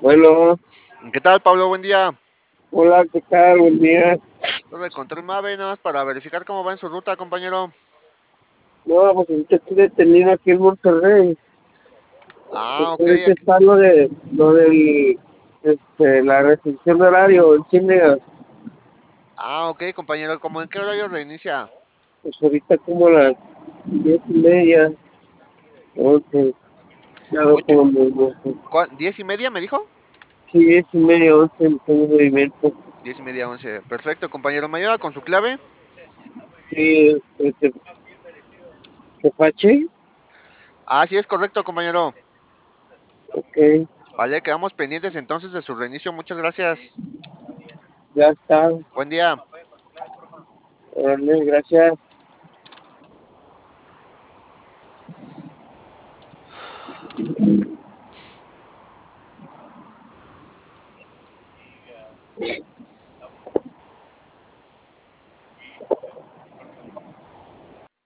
Bueno, ¿Qué tal, Pablo? Buen día. hola, ¿qué tal? Buen día. Lo encontré un Mave nada más para verificar cómo va en su ruta, compañero. No, pues ahorita estoy detenido aquí en Monterrey. Ah, ok. Ahorita está la restricción de horario, el cine, Ah, ok, compañero. ¿Cómo en qué horario reinicia? pues ahorita como las 10:30, 11, ya lo Ocho, pongo muy bien. ¿10:30 me dijo? Sí, 10:30, 11, tengo movimiento. 10:30, 11. Perfecto, compañero. ¿Me ayuda con su clave? Sí, Tepache, Ah, sí, es correcto, compañero. ok, Vale, quedamos pendientes entonces de su reinicio. Muchas gracias. ya está, Buen día. órale, gracias.